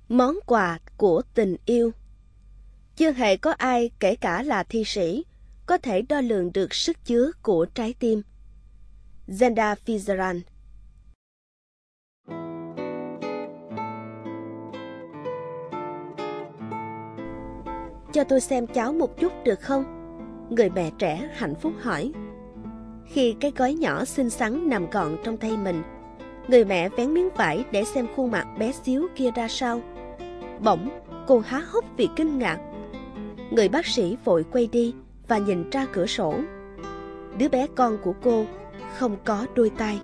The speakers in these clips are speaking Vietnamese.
Món quà của tình yêu. Chưa hề có ai, kể cả là thi sĩ, có thể đo lường được sức chứa của trái tim. Zenda Fitzgerald. Cho tôi xem cháu một chút được không? Người mẹ trẻ hạnh phúc hỏi. Khi cái gói nhỏ xinh xắn nằm gọn trong tay mình, người mẹ vén miếng vải để xem khuôn mặt bé xíu kia ra sao. Bỗng, cô há hốc vì kinh ngạc. Người bác sĩ vội quay đi và nhìn ra cửa sổ. Đứa bé con của cô không có đôi tay.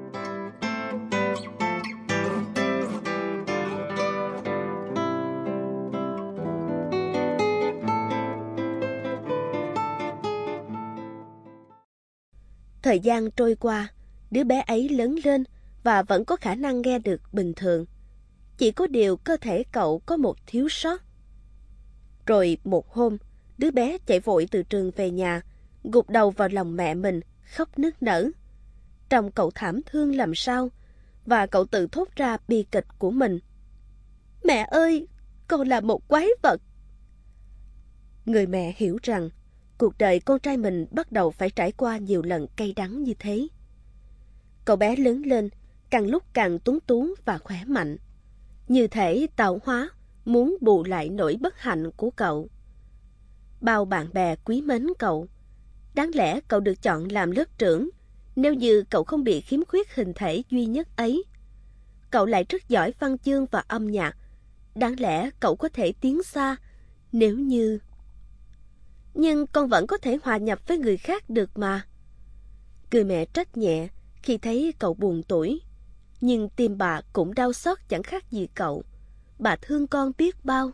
Thời gian trôi qua, đứa bé ấy lớn lên và vẫn có khả năng nghe được bình thường. Chỉ có điều cơ thể cậu có một thiếu sót. Rồi một hôm, đứa bé chạy vội từ trường về nhà, gục đầu vào lòng mẹ mình, khóc nức nở. Trông cậu thảm thương làm sao, và cậu tự thốt ra bi kịch của mình. Mẹ ơi, con là một quái vật. Người mẹ hiểu rằng, cuộc đời con trai mình bắt đầu phải trải qua nhiều lần cay đắng như thế. Cậu bé lớn lên, càng lúc càng tuấn tú và khỏe mạnh. Như thể tạo hóa muốn bù lại nỗi bất hạnh của cậu. Bao bạn bè quý mến cậu. Đáng lẽ cậu được chọn làm lớp trưởng nếu như cậu không bị khiếm khuyết hình thể duy nhất ấy. Cậu lại rất giỏi văn chương và âm nhạc. Đáng lẽ cậu có thể tiến xa nếu như... Nhưng con vẫn có thể hòa nhập với người khác được mà. Người mẹ trách nhẹ khi thấy cậu buồn tủi. Nhưng tim bà cũng đau xót chẳng khác gì cậu. Bà thương con biết bao.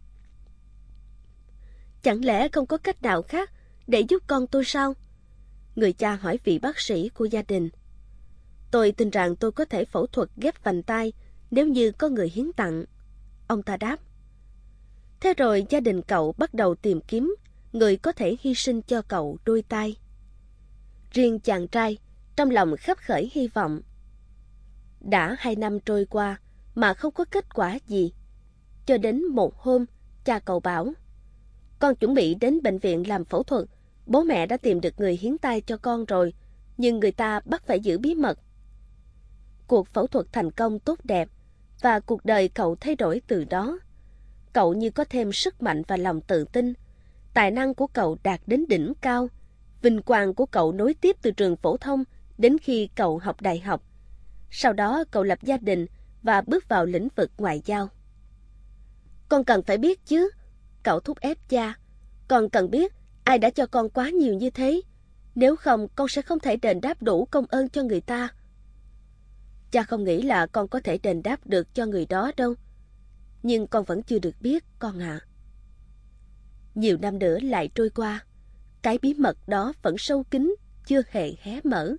Chẳng lẽ không có cách nào khác để giúp con tôi sao? Người cha hỏi vị bác sĩ của gia đình. Tôi tin rằng tôi có thể phẫu thuật ghép vành tai nếu như có người hiến tặng. Ông ta đáp. Thế rồi gia đình cậu bắt đầu tìm kiếm người có thể hy sinh cho cậu đôi tay. Riêng chàng trai trong lòng khấp khởi hy vọng. Đã 2 năm trôi qua mà không có kết quả gì. Cho đến một hôm, cha cậu bảo, con chuẩn bị đến bệnh viện làm phẫu thuật. Bố mẹ đã tìm được người hiến tay cho con rồi, nhưng người ta bắt phải giữ bí mật. Cuộc phẫu thuật thành công tốt đẹp, và cuộc đời cậu thay đổi từ đó. Cậu như có thêm sức mạnh và lòng tự tin. Tài năng của cậu đạt đến đỉnh cao. Vinh quang của cậu nối tiếp từ trường phổ thông đến khi cậu học đại học. Sau đó cậu lập gia đình và bước vào lĩnh vực ngoại giao. Con cần phải biết chứ, cậu thúc ép cha. Con cần biết ai đã cho con quá nhiều như thế. Nếu không, con sẽ không thể đền đáp đủ công ơn cho người ta. Cha không nghĩ là con có thể đền đáp được cho người đó đâu. Nhưng con vẫn chưa được biết, con ạ. Nhiều năm nữa lại trôi qua. Cái bí mật đó vẫn sâu kín, chưa hề hé mở.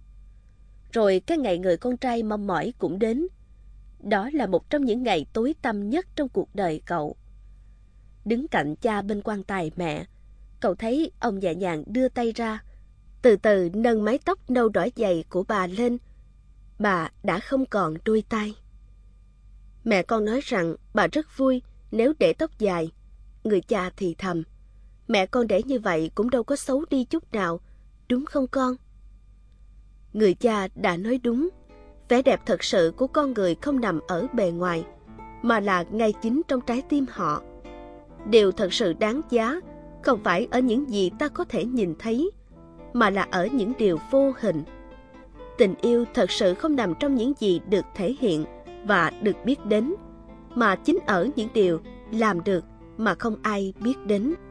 Rồi cái ngày người con trai mong mỏi cũng đến. Đó là một trong những ngày tối tăm nhất trong cuộc đời cậu. Đứng cạnh cha bên quan tài mẹ, cậu thấy ông nhẹ nhàng đưa tay ra, từ từ nâng mái tóc nâu đỏ dày của bà lên. Bà đã không còn đôi tay. Mẹ con nói rằng bà rất vui nếu để tóc dài. Người cha thì thầm, mẹ con để như vậy cũng đâu có xấu đi chút nào, đúng không con? Người cha đã nói đúng. Vẻ đẹp thật sự của con người không nằm ở bề ngoài, mà là ngay chính trong trái tim họ. Điều thật sự đáng giá không phải ở những gì ta có thể nhìn thấy, mà là ở những điều vô hình. Tình yêu thật sự không nằm trong những gì được thể hiện và được biết đến, mà chính ở những điều làm được mà không ai biết đến.